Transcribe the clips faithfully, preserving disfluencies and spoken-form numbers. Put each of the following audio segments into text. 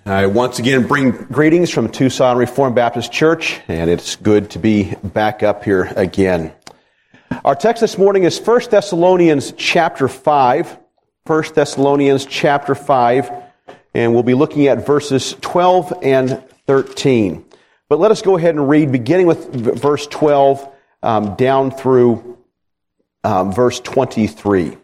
I once again bring greetings from Tucson Reformed Baptist Church, and it's good to be back up here again. Our text this morning is First Thessalonians chapter five. First Thessalonians chapter five, and we'll be looking at verses twelve and thirteen. But let us go ahead and read, beginning with verse twelve um, down through um, verse twenty-three.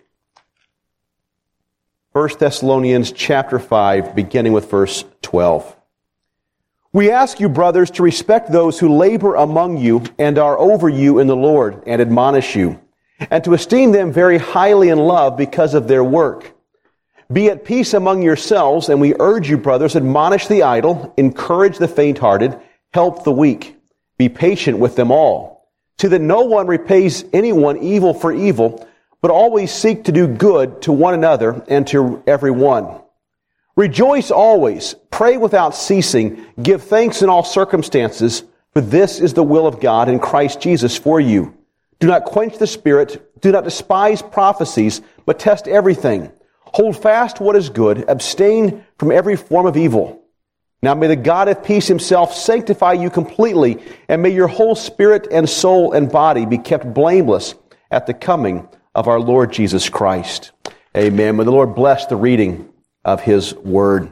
First Thessalonians chapter five, beginning with verse twelve. We ask you, brothers, to respect those who labor among you and are over you in the Lord and admonish you, and to esteem them very highly in love because of their work. Be at peace among yourselves, and we urge you, brothers, admonish the idle, encourage the faint-hearted, help the weak. Be patient with them all. See that no one repays anyone evil for evil, but always seek to do good to one another and to everyone. Rejoice always, pray without ceasing, give thanks in all circumstances, for this is the will of God in Christ Jesus for you. Do not quench the Spirit, do not despise prophecies, but test everything. Hold fast what is good, abstain from every form of evil. Now may the God of peace himself sanctify you completely, and may your whole spirit and soul and body be kept blameless at the coming of our Lord Jesus Christ. Amen. May the Lord bless the reading of His Word.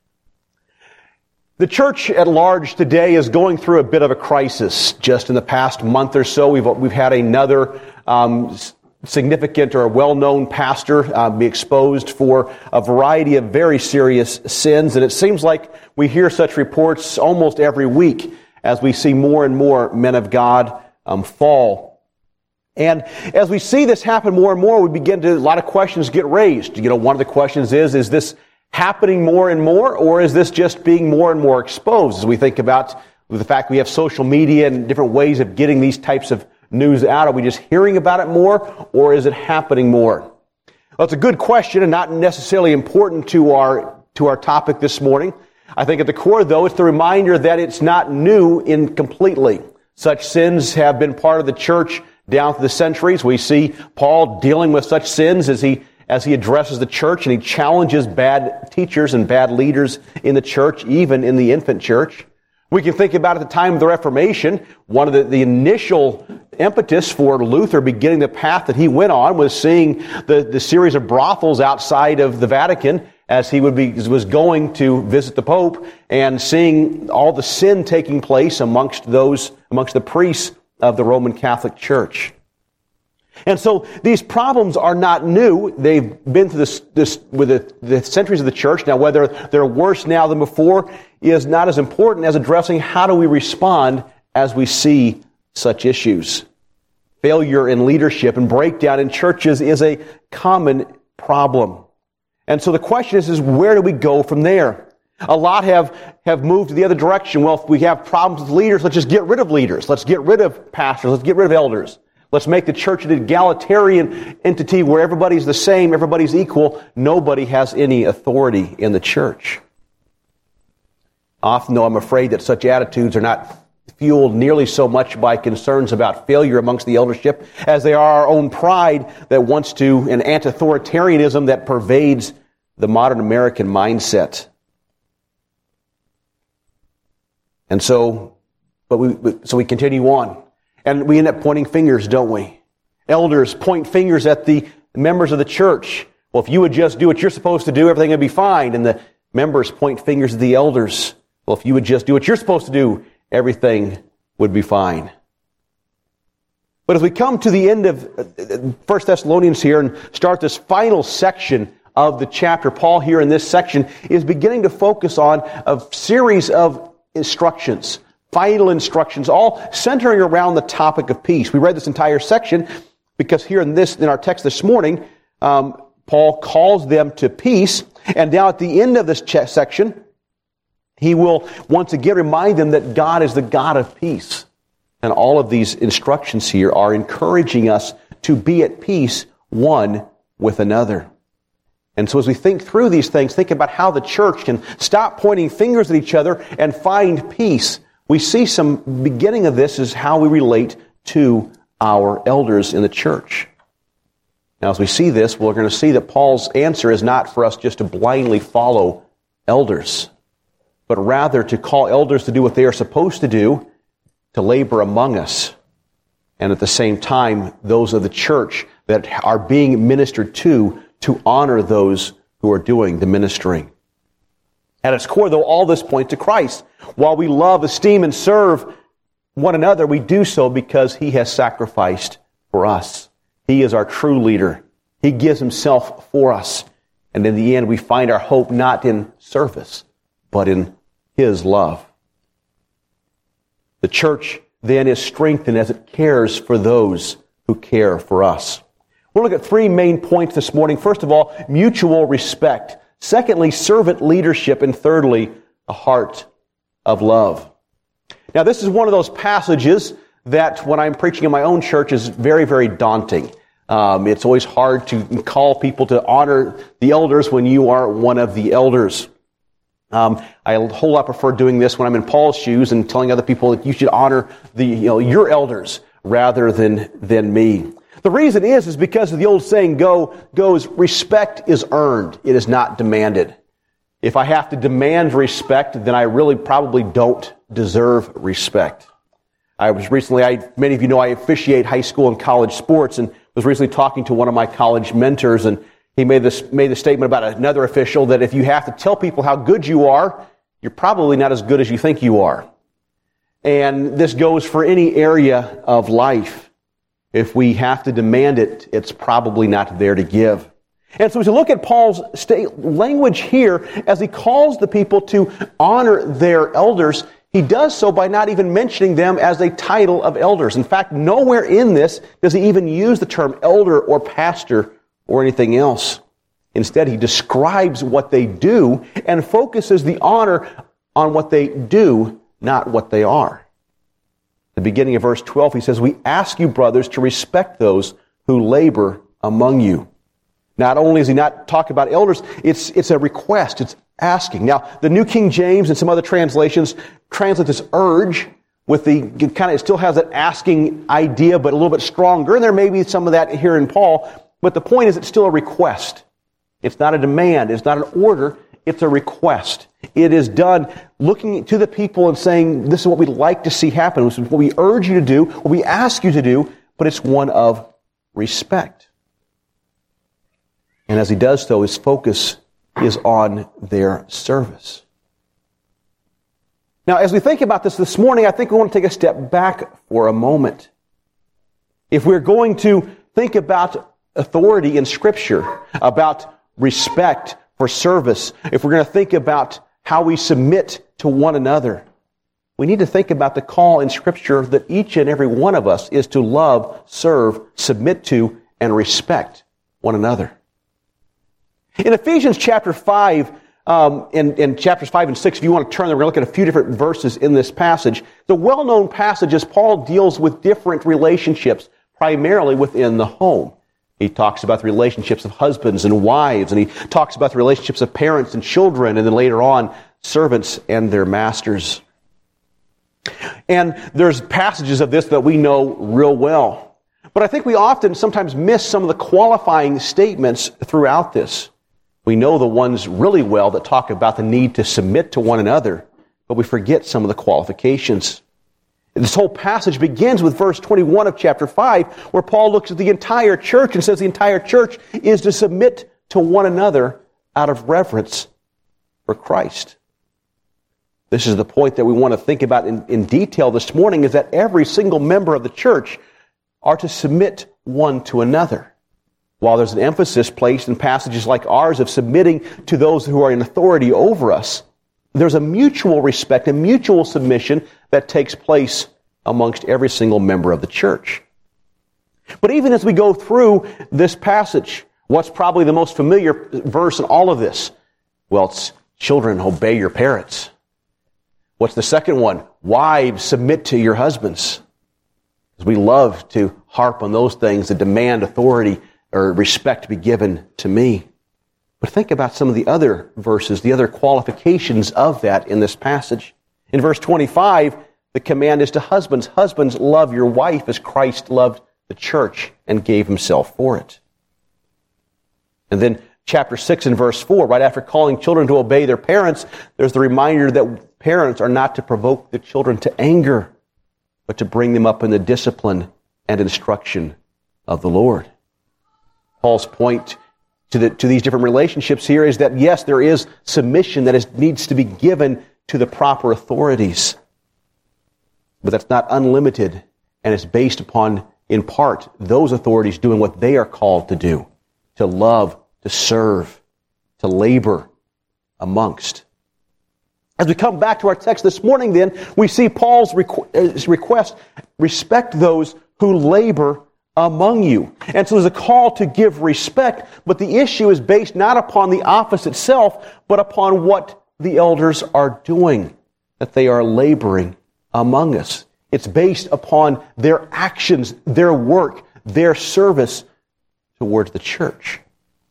The church at large today is going through a bit of a crisis. Just in the past month or so, we've we've had another um, significant or well-known pastor uh, be exposed for a variety of very serious sins, and it seems like we hear such reports almost every week as we see more and more men of God um, fall. And as we see this happen more and more, we begin to, a lot of questions get raised. You know, one of the questions is, is this happening more and more, or is this just being more and more exposed? As we think about the fact we have social media and different ways of getting these types of news out, are we just hearing about it more, or is it happening more? Well, it's a good question and not necessarily important to our, to our topic this morning. I think at the core, though, it's the reminder that it's not new in completely. Such sins have been part of the church down through the centuries. We see Paul dealing with such sins as he as he addresses the church, and he challenges bad teachers and bad leaders in the church, even in the infant church. We can think about at the time of the Reformation, one of the, the initial impetus for Luther beginning the path that he went on was seeing the, the series of brothels outside of the Vatican as he would be was going to visit the Pope, and seeing all the sin taking place amongst those amongst the priests of the Roman Catholic Church. And so these problems are not new. They've been through this, this with the, the centuries of the church. Now, whether they're worse now than before is not as important as addressing how do we respond as we see such issues. Failure in leadership and breakdown in churches is a common problem. And so the question is, is where do we go from there? A lot have, have moved the other direction. Well, if we have problems with leaders, let's just get rid of leaders. Let's get rid of pastors. Let's get rid of elders. Let's make the church an egalitarian entity where everybody's the same, everybody's equal. Nobody has any authority in the church. Often, though, I'm afraid that such attitudes are not fueled nearly so much by concerns about failure amongst the eldership as they are our own pride that wants to, an anti-authoritarianism that pervades the modern American mindset. And so, but we, so we continue on. And we end up pointing fingers, don't we? Elders point fingers at the members of the church. Well, if you would just do what you're supposed to do, everything would be fine. And the members point fingers at the elders. Well, if you would just do what you're supposed to do, everything would be fine. But as we come to the end of First Thessalonians here and start this final section of the chapter, Paul here in this section is beginning to focus on a series of instructions, final instructions, all centering around the topic of peace. We read this entire section because here in this, in our text this morning, um, Paul calls them to peace. And now at the end of this ch- section, he will once again remind them that God is the God of peace. And all of these instructions here are encouraging us to be at peace one with another. And so as we think through these things, think about how the church can stop pointing fingers at each other and find peace. We see some beginning of this is how we relate to our elders in the church. Now, as we see this, we're going to see that Paul's answer is not for us just to blindly follow elders. but rather to call elders to do what they are supposed to do, to labor among us. And at the same time, those of the church that are being ministered to, to honor those who are doing the ministering. At its core, though, all this points to Christ. While we love, esteem, and serve one another, we do so because He has sacrificed for us. He is our true leader. He gives Himself for us. And in the end, we find our hope not in service, but in His love. The church then is strengthened as it cares for those who care for us. We'll look at three main points this morning. First of all, mutual respect. Secondly, servant leadership. And thirdly, a heart of love. Now, this is one of those passages that when I'm preaching in my own church is very, very daunting. Um, it's always hard to call people to honor the elders when you are one of the elders. Um, I a whole lot prefer doing this when I'm in Paul's shoes and telling other people that you should honor the, you know, your elders rather than, than me. The reason is, is because of the old saying go, goes, respect is earned. It is not demanded. If I have to demand respect, then I really probably don't deserve respect. I was recently, I, many of you know I officiate high school and college sports, and was recently talking to one of my college mentors, and he made this, made the statement about another official that if you have to tell people how good you are, you're probably not as good as you think you are. And this goes for any area of life. If we have to demand it, it's probably not there to give. And so as we look at Paul's state language here, as he calls the people to honor their elders, he does so by not even mentioning them as a title of elders. In fact, nowhere in this does he even use the term elder or pastor or anything else. Instead, he describes what they do and focuses the honor on what they do, not what they are. At the beginning of verse twelve, he says, "We ask you, brothers, to respect those who labor among you." Not only is he not talking about elders, it's, it's a request, it's asking. Now, the New King James and some other translations translate this urge with the, it kind of, it still has that asking idea, but a little bit stronger. And there may be some of that here in Paul. But the point is, it's still a request. It's not a demand. It's not an order. It's a request. It is done looking to the people and saying, this is what we'd like to see happen. This is what we urge you to do, what we ask you to do, but it's one of respect. And as he does so, his focus is on their service. Now, as we think about this this morning, I think we want to take a step back for a moment. If we're going to think about authority in Scripture, about respect for service, if we're going to think about how we submit to one another, we need to think about the call in Scripture that each and every one of us is to love, serve, submit to, and respect one another. In Ephesians chapter five, um, in, in chapters five and six, if you want to turn there, we're going to look at a few different verses in this passage. The well-known passage is Paul deals with different relationships, primarily within the home. He talks about the relationships of husbands and wives, and he talks about the relationships of parents and children, and then later on, servants and their masters. And there's passages of this that we know real well. But I think we often sometimes miss some of the qualifying statements throughout this. We know the ones really well that talk about the need to submit to one another, but we forget some of the qualifications. This whole passage begins with verse twenty-one of chapter five, where Paul looks at the entire church and says the entire church is to submit to one another out of reverence for Christ. This is the point that we want to think about in, in detail this morning, is that every single member of the church are to submit one to another. While there's an emphasis placed in passages like ours of submitting to those who are in authority over us, there's a mutual respect, a mutual submission that takes place amongst every single member of the church. But even as we go through this passage, what's probably the most familiar verse in all of this? Well, it's children, obey your parents. What's the second one? Wives, submit to your husbands. Because we love to harp on those things that demand authority or respect be given to me. But think about some of the other verses, the other qualifications of that in this passage. In verse twenty-five, the command is to husbands. Husbands, love your wife as Christ loved the church and gave himself for it. And then chapter six and verse four, right after calling children to obey their parents, there's the reminder that parents are not to provoke the children to anger, but to bring them up in the discipline and instruction of the Lord. Paul's point to, the, to these different relationships here is that, yes, there is submission that is, needs to be given to the proper authorities. But that's not unlimited, and it's based upon, in part, those authorities doing what they are called to do, to love, to serve, to labor amongst. As we come back to our text this morning, then, we see Paul's requ- request, respect those who labor among you. And so there's a call to give respect, but the issue is based not upon the office itself, but upon what the elders are doing, that they are laboring among us. It's based upon their actions, their work, their service towards the church.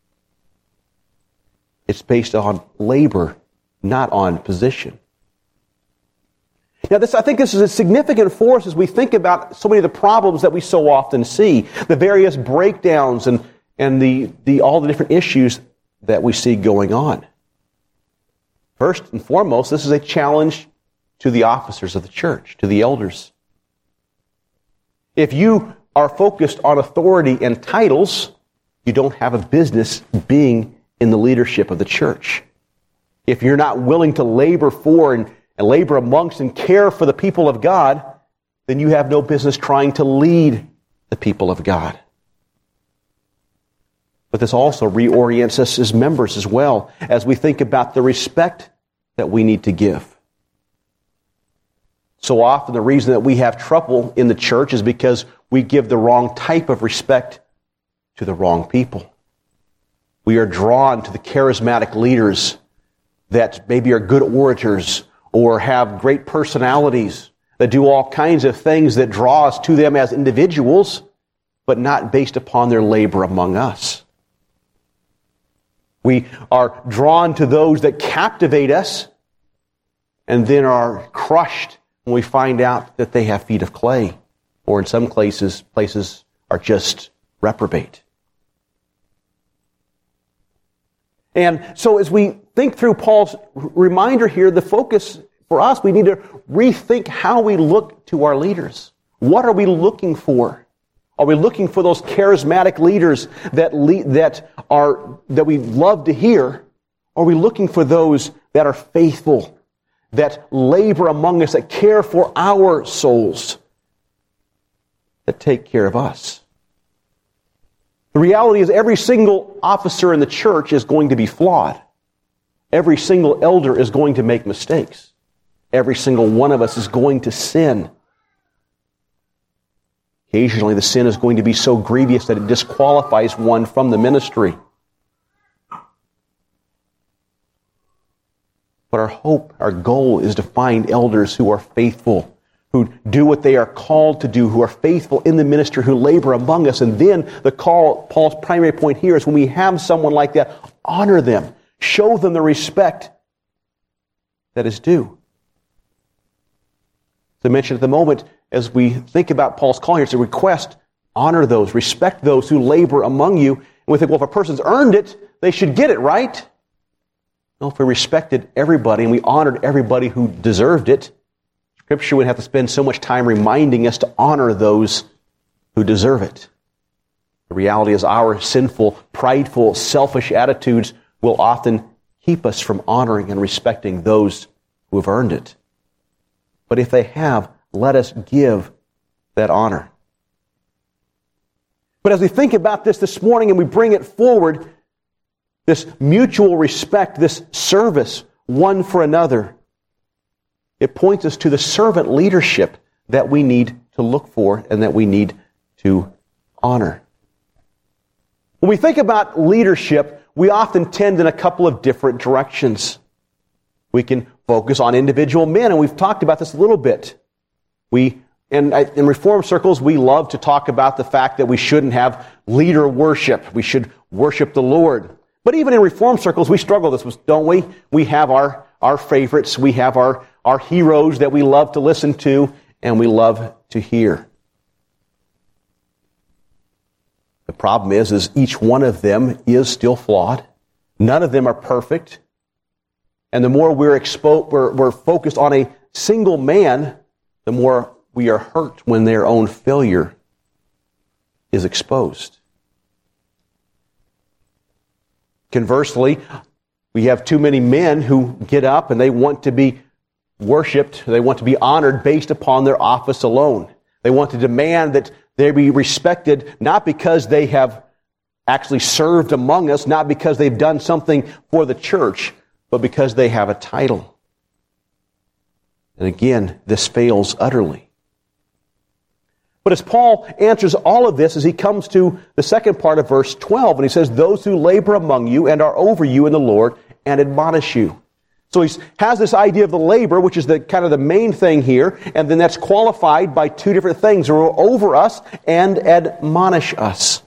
It's based on labor, not on position. Now, this, I think this is significant for us as we think about so many of the problems that we so often see, the various breakdowns and, and the, the, all the different issues that we see going on. First and foremost, this is a challenge to the officers of the church, to the elders. If you are focused on authority and titles, you don't have a business being in the leadership of the church. If you're not willing to labor for and and labor amongst and care for the people of God, then you have no business trying to lead the people of God. But this also reorients us as members as well, as we think about the respect that we need to give. So often the reason that we have trouble in the church is because we give the wrong type of respect to the wrong people. We are drawn to the charismatic leaders that maybe are good orators or have great personalities that do all kinds of things that draw us to them as individuals, but not based upon their labor among us. We are drawn to those that captivate us and then are crushed when we find out that they have feet of clay, or in some places, places are just reprobate. And so as we think through Paul's reminder here, the focus for us, we need to rethink how we look to our leaders. What are we looking for? Are we looking for those charismatic leaders that lead, that are that we love to hear? Or are we looking for those that are faithful, that labor among us, that care for our souls, that take care of us? The reality is every single officer in the church is going to be flawed. Every single elder is going to make mistakes. Every single one of us is going to sin. Occasionally the sin is going to be so grievous that it disqualifies one from the ministry. But our hope, our goal is to find elders who are faithful, who do what they are called to do, who are faithful in the ministry, who labor among us. And then the call, Paul's primary point here is when we have someone like that, honor them, show them the respect that is due. As I mentioned at the moment, as we think about Paul's call here, it's a request, honor those, respect those who labor among you. And we think, well, if a person's earned it, they should get it, right? No, if we respected everybody and we honored everybody who deserved it, Scripture would have to spend so much time reminding us to honor those who deserve it. The reality is our sinful, prideful, selfish attitudes will often keep us from honoring and respecting those who have earned it. But if they have, let us give that honor. But as we think about this this morning and we bring it forward, this mutual respect, this service one for another, it points us to the servant leadership that we need to look for and that we need to honor. When we think about leadership, we often tend in a couple of different directions. We can focus on individual men, and we've talked about this a little bit. We, in, in Reformed circles, we love to talk about the fact that we shouldn't have leader worship. We should worship the Lord. But even in Reformed circles, we struggle with this, don't we? We have our, our favorites. We have our, our heroes that we love to listen to and we love to hear. The problem is, is each one of them is still flawed. None of them are perfect. And the more we're exposed, we're, we're focused on a single man, the more we are hurt when their own failure is exposed. Conversely, we have too many men who get up and they want to be worshipped, they want to be honored based upon their office alone. They want to demand that they be respected not because they have actually served among us, not because they've done something for the church, but because they have a title. And again, this fails utterly. But as Paul answers all of this, as he comes to the second part of verse twelve, and he says, those who labor among you and are over you in the Lord and admonish you. So he has this idea of the labor, which is the kind of the main thing here, and then that's qualified by two different things, who are over us and admonish us.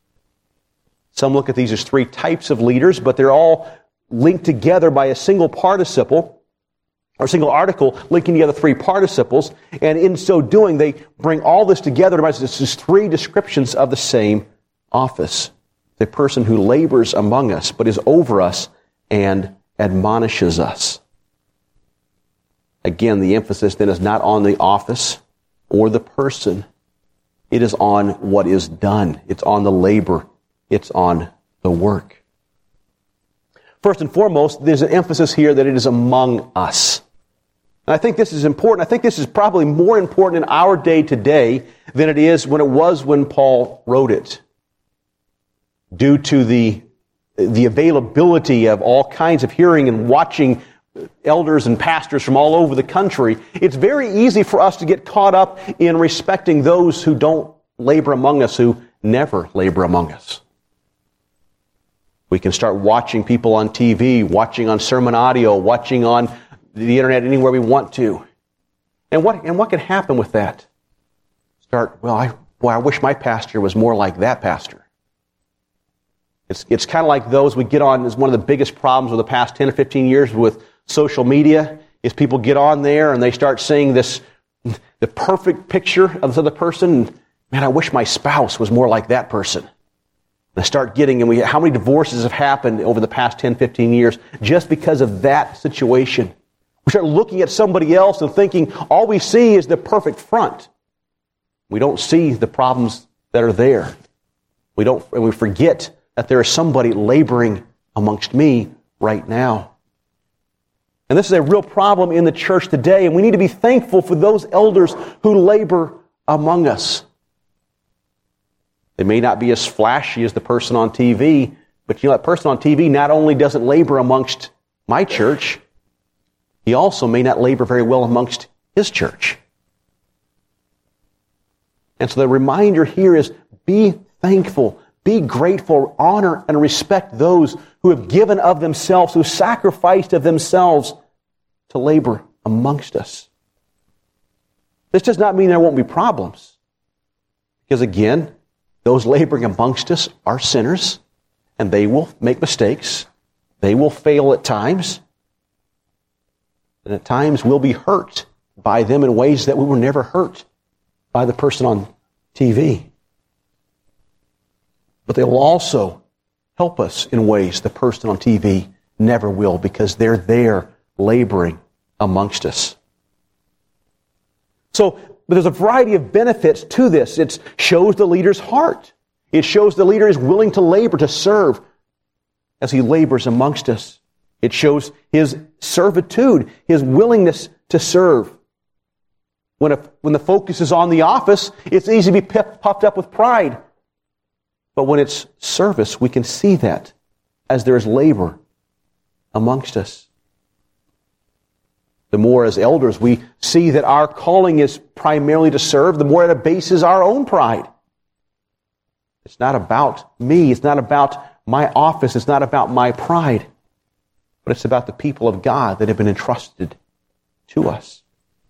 Some look at these as three types of leaders, but they're all linked together by a single participle, or a single article linking together three participles, and in so doing, they bring all this together to just three descriptions of the same office. The person who labors among us, but is over us and admonishes us. Again, the emphasis then is not on the office or the person. It is on what is done. It's on the labor. It's on the work. First and foremost, there's an emphasis here that it is among us. And I think this is important. I think this is probably more important in our day today than it is when it was when Paul wrote it. Due to the the availability of all kinds of hearing and watching elders and pastors from all over the country, it's very easy for us to get caught up in respecting those who don't labor among us, who never labor among us. We can start watching people on T V, watching on sermon audio, watching on the internet anywhere we want to. And what and what can happen with that? Start, well, I, boy, I wish my pastor was more like that pastor. It's, it's kind of like those we get on, is one of the biggest problems of the past ten or fifteen years with social media, is people get on there and they start seeing this, the perfect picture of this other person. Man, I wish my spouse was more like that person. And I start getting, and we, how many divorces have happened over the past ten, fifteen years just because of that situation? We start looking at somebody else and thinking all we see is the perfect front. We don't see the problems that are there. We don't, and we forget that there is somebody laboring amongst me right now. And this is a real problem in the church today, and we need to be thankful for those elders who labor among us. They may not be as flashy as the person on T V, but you know, that person on T V not only doesn't labor amongst my church, he also may not labor very well amongst his church. And so the reminder here is be thankful. Be grateful, honor, and respect those who have given of themselves, who sacrificed of themselves to labor amongst us. This does not mean there won't be problems. Because again, those laboring amongst us are sinners, and they will make mistakes. They will fail at times. And at times we'll be hurt by them in ways that we were never hurt by the person on T V. But they will also help us in ways the person on T V never will, because they're there laboring amongst us. So, but there's a variety of benefits to this. It shows the leader's heart. It shows the leader is willing to labor, to serve as he labors amongst us. It shows his servitude, his willingness to serve. When, a, when the focus is on the office, it's easy to be puffed up with pride. But when it's service, we can see that as there is labor amongst us. The more as elders we see that our calling is primarily to serve, the more it abases our own pride. It's not about me. It's not about my office. It's not about my pride. But it's about the people of God that have been entrusted to us.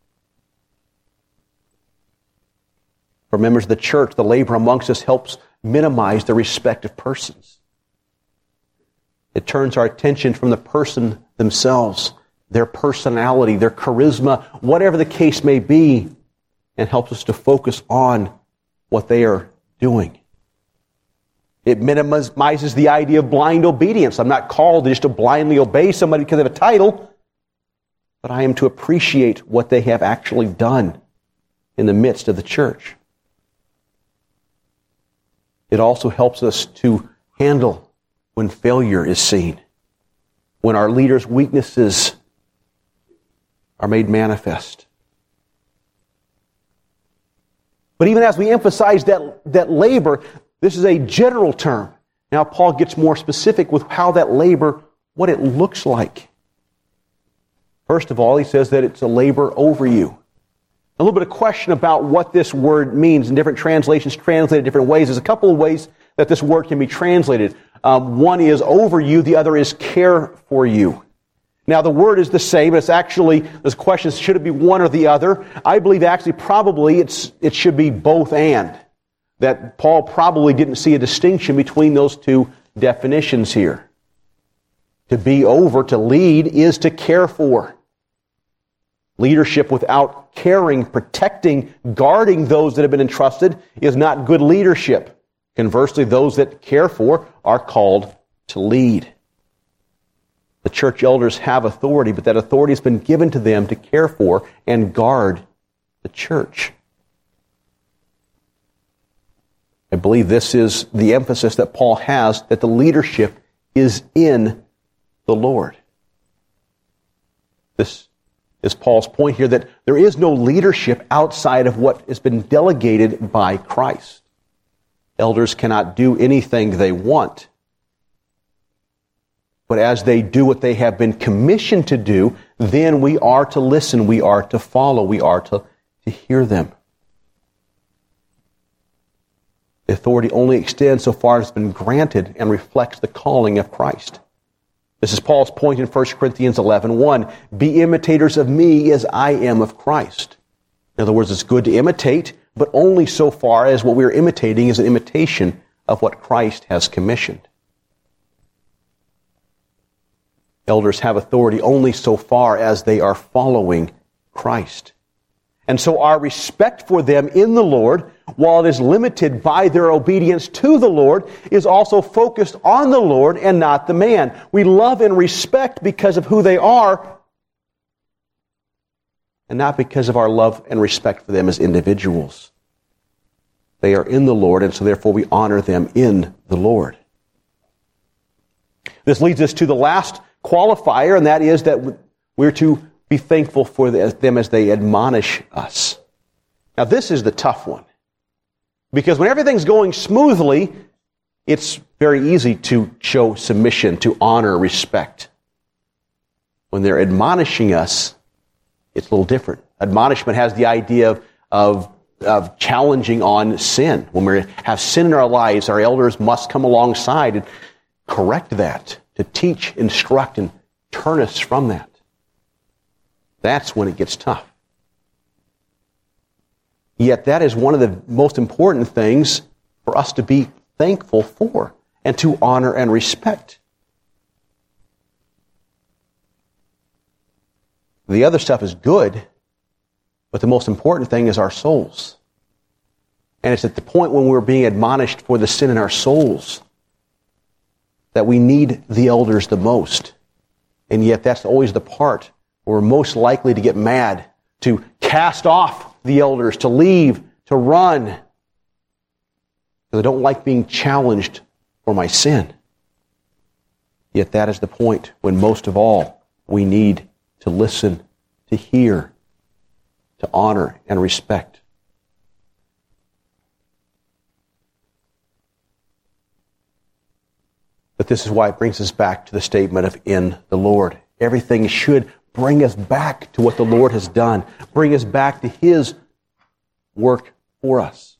For members of the church, the labor amongst us helps minimize the respect of persons. It turns our attention from the person themselves, their personality, their charisma, whatever the case may be, and helps us to focus on what they are doing. It minimizes the idea of blind obedience. I'm not called just to blindly obey somebody because of a title, but I am to appreciate what they have actually done in the midst of the church. It also helps us to handle when failure is seen, when our leaders' weaknesses are made manifest. But even as we emphasize that, that labor, this is a general term. Now Paul gets more specific with how that labor, what it looks like. First of all, he says that it's a labor over you. A little bit of question about what this word means in different translations, translated different ways. There's a couple of ways that this word can be translated. Um, one is over you, the other is care for you. Now, the word is the same. It's actually, there's questions, should it be one or the other? I believe actually probably it's it should be both and. That Paul probably didn't see a distinction between those two definitions here. To be over, to lead, is to care for. Leadership without caring, protecting, guarding those that have been entrusted is not good leadership. Conversely, those that care for are called to lead. The church elders have authority, but that authority has been given to them to care for and guard the church. I believe this is the emphasis that Paul has, that the leadership is in the Lord. This is Paul's point here, that there is no leadership outside of what has been delegated by Christ. Elders cannot do anything they want. But as they do what they have been commissioned to do, then we are to listen, we are to follow, we are to, to hear them. The authority only extends so far as it's been granted and reflects the calling of Christ. This is Paul's point in First Corinthians eleven one. Be imitators of me as I am of Christ. In other words, it's good to imitate, but only so far as what we are imitating is an imitation of what Christ has commissioned. Elders have authority only so far as they are following Christ. And so our respect for them in the Lord, while it is limited by their obedience to the Lord, is also focused on the Lord and not the man. We love and respect because of who they are, and not because of our love and respect for them as individuals. They are in the Lord, and so therefore we honor them in the Lord. This leads us to the last qualifier, and that is that we're to be thankful for them as they admonish us. Now, this is the tough one. Because when everything's going smoothly, it's very easy to show submission, to honor, respect. When they're admonishing us, it's a little different. Admonishment has the idea of, of, of challenging on sin. When we have sin in our lives, our elders must come alongside and correct that, to teach, instruct, and turn us from that. That's when it gets tough. Yet that is one of the most important things for us to be thankful for and to honor and respect. The other stuff is good, but the most important thing is our souls. And it's at the point when we're being admonished for the sin in our souls that we need the elders the most. And yet that's always the part where we're most likely to get mad, to cast off the elders, to leave, to run. Because I don't like being challenged for my sin. Yet that is the point when most of all we need to listen, to hear, to honor and respect. But this is why it brings us back to the statement of in the Lord. Everything should bring us back to what the Lord has done. Bring us back to His work for us.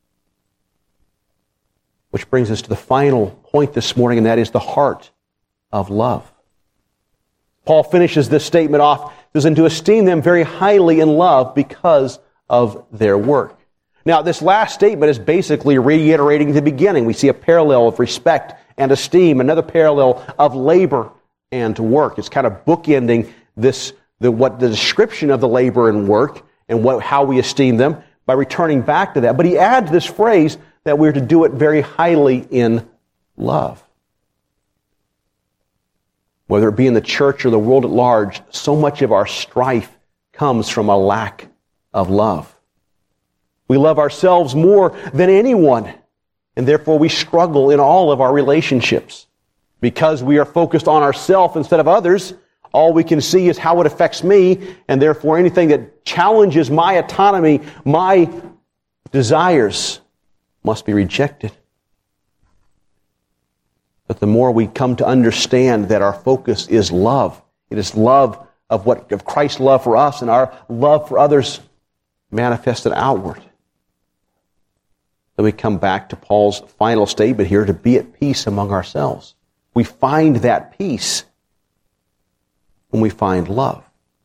Which brings us to the final point this morning, and that is the heart of love. Paul finishes this statement off, says, and to esteem them very highly in love because of their work. Now, this last statement is basically reiterating the beginning. We see a parallel of respect and esteem, another parallel of labor and work. It's kind of bookending this, the what the description of the labor and work and what how we esteem them by returning back to that. But he adds this phrase that we're to do it very highly in love. Whether it be in the church or the world at large, so much of our strife comes from a lack of love. We love ourselves more than anyone, and therefore we struggle in all of our relationships. Because we are focused on ourselves instead of others, all we can see is how it affects me, and therefore anything that challenges my autonomy, my desires, must be rejected. But the more we come to understand that our focus is love, it is love of what of Christ's love for us and our love for others manifested outward. Then we come back to Paul's final statement here, to be at peace among ourselves. We find that peace when we find love.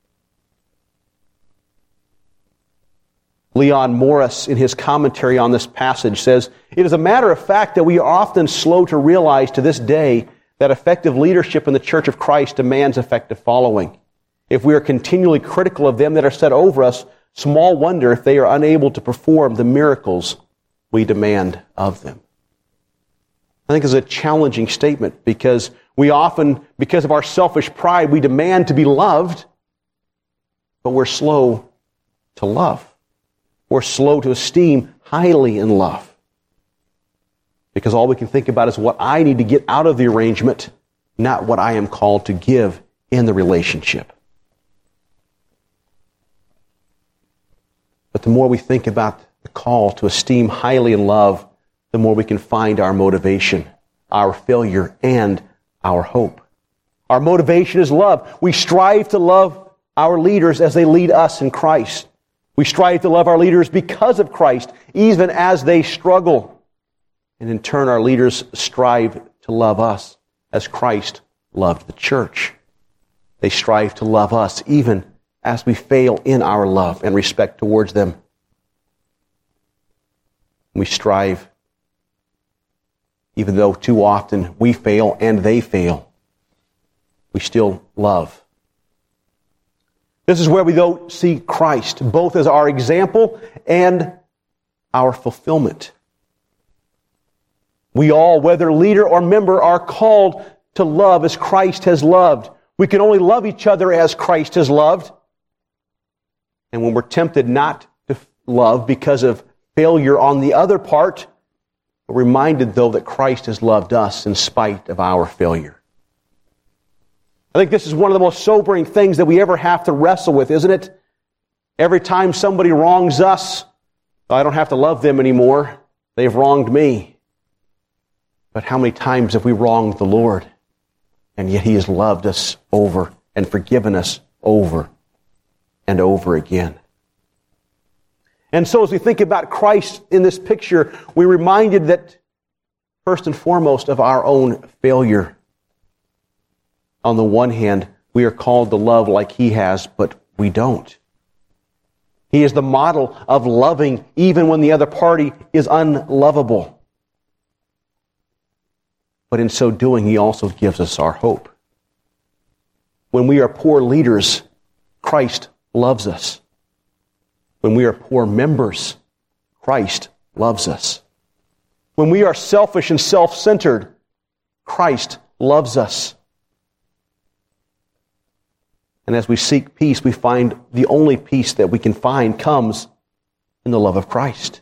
Leon Morris, in his commentary on this passage, says, "It is a matter of fact that we are often slow to realize to this day that effective leadership in the Church of Christ demands effective following. If we are continually critical of them that are set over us, small wonder if they are unable to perform the miracles we demand of them." I think it's a challenging statement, because we often, because of our selfish pride, we demand to be loved, but we're slow to love. We're slow to esteem highly in love. Because all we can think about is what I need to get out of the arrangement, not what I am called to give in the relationship. But the more we think about the call to esteem highly in love, the more we can find our motivation, our failure, and our hope. Our motivation is love. We strive to love our leaders as they lead us in Christ. We strive to love our leaders because of Christ, even as they struggle. And in turn, our leaders strive to love us as Christ loved the church. They strive to love us even as we fail in our love and respect towards them. We strive, even though too often we fail and they fail, we still love. This is where we go see Christ, both as our example and our fulfillment. We all, whether leader or member, are called to love as Christ has loved. We can only love each other as Christ has loved. And when we're tempted not to love because of failure on the other part, we're reminded, though, that Christ has loved us in spite of our failure. I think this is one of the most sobering things that we ever have to wrestle with, isn't it? Every time somebody wrongs us, I don't have to love them anymore. They've wronged me. But how many times have we wronged the Lord? And yet He has loved us over and forgiven us over and over again. And so as we think about Christ in this picture, we're reminded that first and foremost of our own failure. On the one hand, we are called to love like He has, but we don't. He is the model of loving even when the other party is unlovable. But in so doing, He also gives us our hope. When we are poor leaders, Christ loves us. When we are poor members, Christ loves us. When we are selfish and self-centered, Christ loves us. And as we seek peace, we find the only peace that we can find comes in the love of Christ.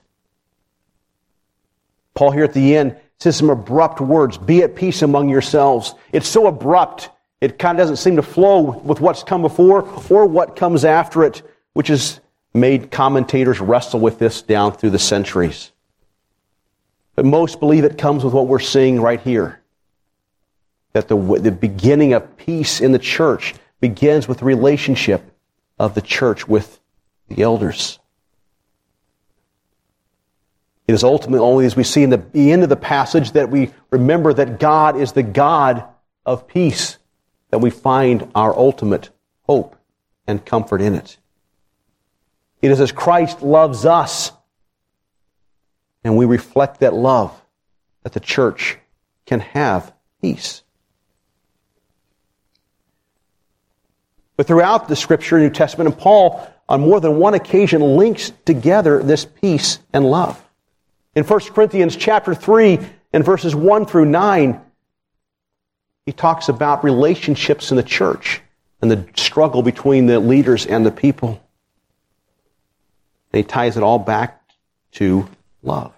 Paul here at the end says some abrupt words, "Be at peace among yourselves." It's so abrupt, it kind of doesn't seem to flow with what's come before or what comes after it, which has made commentators wrestle with this down through the centuries. But most believe it comes with what we're seeing right here. That the, the beginning of peace in the church begins with the relationship of the church with the elders. It is ultimately only as we see in the, the end of the passage that we remember that God is the God of peace, that we find our ultimate hope and comfort in it. It is as Christ loves us, and we reflect that love, that the church can have peace. But throughout the Scripture, New Testament, and Paul, on more than one occasion, links together this peace and love. In First Corinthians chapter three and verses one through nine, he talks about relationships in the church and the struggle between the leaders and the people. And he ties it all back to love.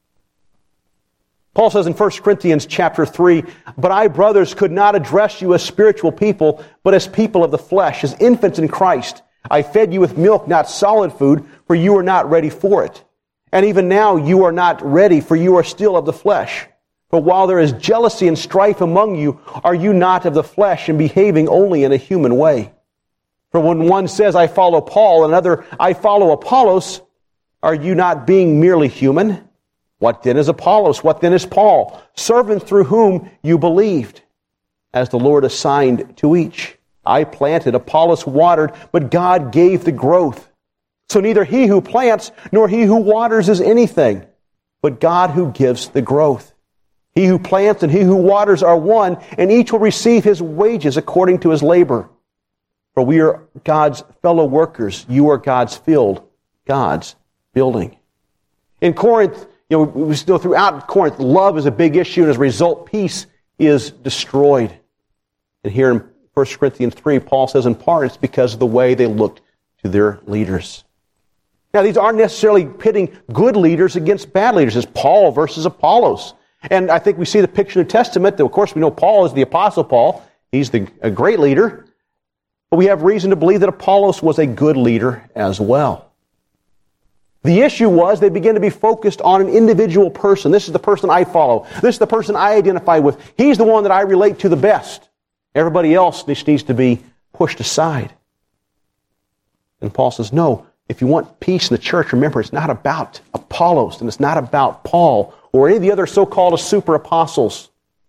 Paul says in First Corinthians chapter three, "But I, brothers, could not address you as spiritual people, but as people of the flesh, as infants in Christ. I fed you with milk, not solid food, for you were not ready for it. And even now you are not ready, for you are still of the flesh. For while there is jealousy and strife among you, are you not of the flesh and behaving only in a human way? For when one says, I follow Paul, and another, I follow Apollos, are you not being merely human? What then is Apollos? What then is Paul? Servants through whom you believed, as the Lord assigned to each. I planted, Apollos watered, but God gave the growth. So neither he who plants nor he who waters is anything, but God who gives the growth. He who plants and he who waters are one, and each will receive his wages according to his labor. For we are God's fellow workers. You are God's field, God's building." In Corinth, you know, we still throughout Corinth, love is a big issue, and as a result, peace is destroyed. And here in First Corinthians three, Paul says in part it's because of the way they looked to their leaders. Now, these aren't necessarily pitting good leaders against bad leaders. It's Paul versus Apollos. And I think we see the picture in the Testament. That, of course, we know Paul is the Apostle Paul. He's the, a great leader. But we have reason to believe that Apollos was a good leader as well. The issue was they began to be focused on an individual person. This is the person I follow. This is the person I identify with. He's the one that I relate to the best. Everybody else just needs to be pushed aside. And Paul says, no, if you want peace in the church, remember, it's not about Apollos, and it's not about Paul or any of the other so-called super apostles.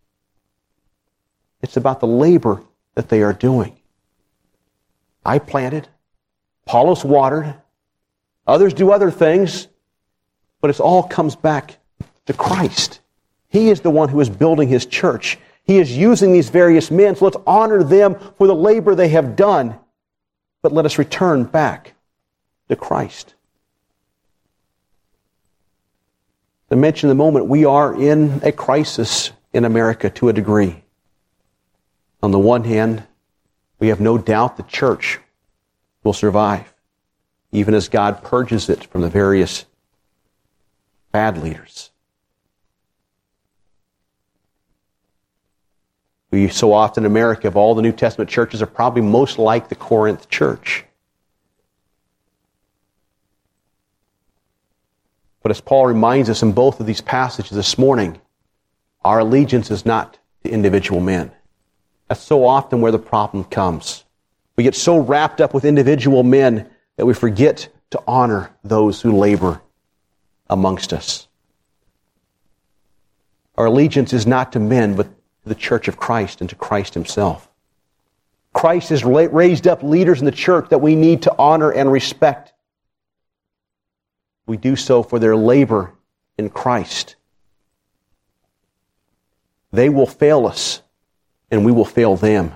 It's about the labor that they are doing. I planted, Apollos watered, others do other things, but it all comes back to Christ. He is the one who is building his church. He is using these various men, so let's honor them for the labor they have done, but let us return back to Christ. I mentioned in the moment, we are in a crisis in America to a degree. On the one hand, we have no doubt the church will survive, even as God purges it from the various bad leaders. We so often in America, of all the New Testament churches, are probably most like the Corinth church. But as Paul reminds us in both of these passages this morning, our allegiance is not to individual men. That's so often where the problem comes. We get so wrapped up with individual men that we forget to honor those who labor amongst us. Our allegiance is not to men, but to the church of Christ and to Christ himself. Christ has raised up leaders in the church that we need to honor and respect. We do so for their labor in Christ. They will fail us, and we will fail them.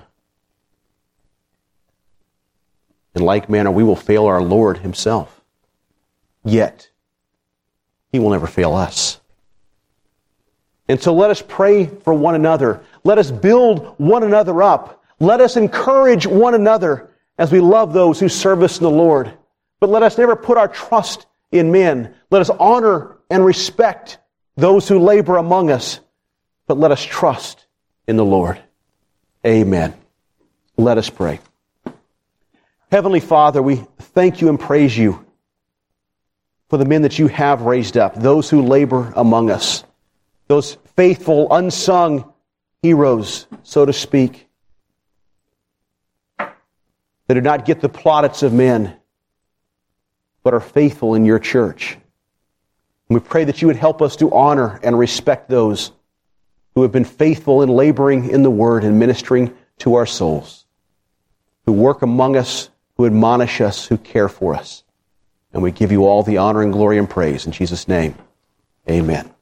In like manner, we will fail our Lord himself. Yet, he will never fail us. And so let us pray for one another. Let us build one another up. Let us encourage one another as we love those who serve us in the Lord. But let us never put our trust in men. Let us honor and respect those who labor among us. But let us trust in the Lord. Amen. Let us pray. Heavenly Father, we thank you and praise you for the men that you have raised up, those who labor among us, those faithful, unsung heroes, so to speak, that do not get the plaudits of men, but are faithful in your church. And we pray that you would help us to honor and respect those who have been faithful in laboring in the Word and ministering to our souls, who work among us, who admonish us, who care for us. And we give you all the honor and glory and praise. In Jesus' name, amen.